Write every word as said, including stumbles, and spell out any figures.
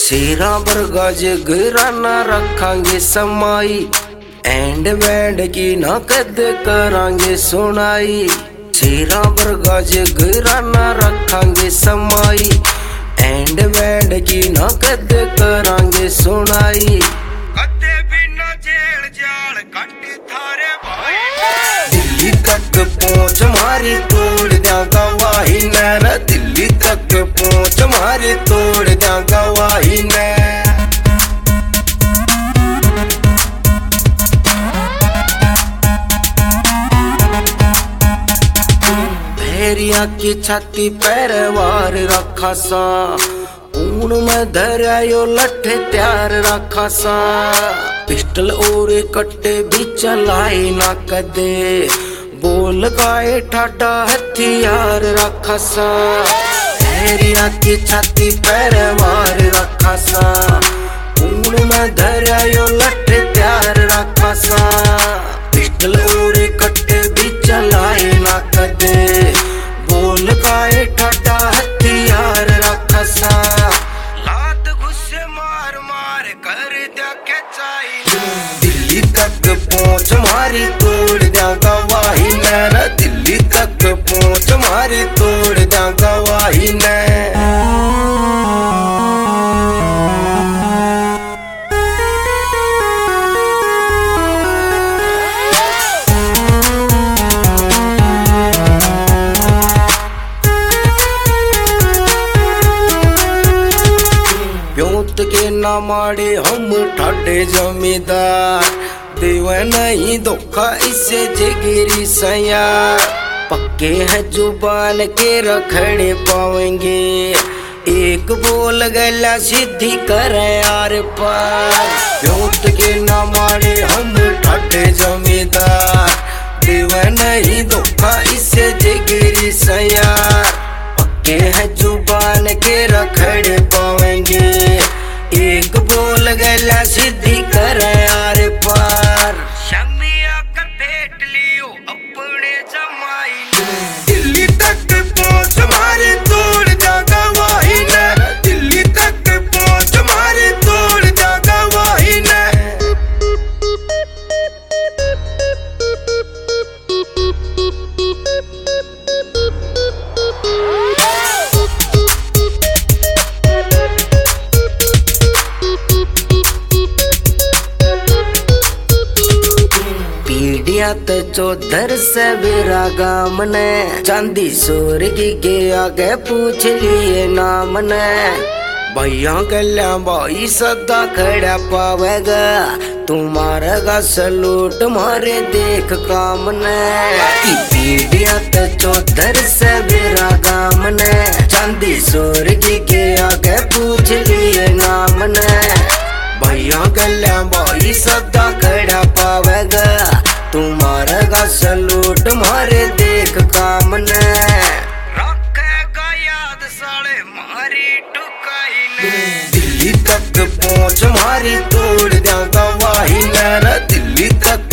शेरा वर्गा जिगरा ना रखांगे समाई, एंड बैंड की ना कद करांगे सुनाई। शेरा वर्गा जिगरा ना रखांगे समाई, एंड बैंड की ना कद करांगे सुनाई। कदे बिना जेल जाल कट थारे भाई, दिल्ली तक पहुंच मारी तोड़ द्या गवाही ने, दिल्ली तक पहुंच मारी तोड़ द्या गवाही ने। भेरिया की छाती पैर वार रखा सा, ऊन में धरायो लठ त्यार रखा सा। पिस्टल और कट्टे भी चलाए ना कदे, बोल गाए ठाडा हथियार रखा सा। भेरिया की छाती पैर वार रखा सा, ऊन में धरायो लठ त्यार रखा सा। पिस्टल और कट्टे भी चलाए ना कदे, बोल गाए ठाडा हथियार रखा सा। लात गुस्से मार मार कर द्या के चाई, दिल्ली तक पहुंच मारी तोड़ द्या गवाही ने, दिल्ली तक पहुंच मारी तोड़ द्या गवाही ने। प्योत के ना माड़े हम ठाडे जमींदार, देव नहीं धोखा इसे जिगरी सया। पक्के हैं जुबान के रखड़े पावेंगे, एक बोल गला सीधी करे आर पार। प्योत के ना माड़े हम ठाडे जमींदार, देव नहीं धोखा इसे जिगरी सया। पक्के हैं जुबान के रखड़े पावेंगे, एक बोल गला सीधी करे आर पार। शमिया कर पेट लियो अपने जमाई ने, दिल्ली तक पहुंच मारे तोड़ द्या गवाही ने, दिल्ली तक पहुंच मारे तोड़ द्या गवाही ने। पीढ़िया तो चौधर से बेरा गाम ने, चांदी सोरगी के आगे पूछ लिए नाम ने। भैया गल्या भाई सदा खड़ा पावेगा, तुम्हारा का सलूट मारे देख काम ने। पीढ़िया तो चौधर से बेरा गाम ने, चांदी सोरगी के आगे पूछ लिए नाम ने। भैया गल्या भाई सदा खड़ा पावेगा, तुम्हारा का सलूट मारे देख काम ने। रखेगा याद साले मारी टुकाई ने, दिल्ली तक पहुंच मारी तोड़ द्या गवाही ने, दिल्ली तक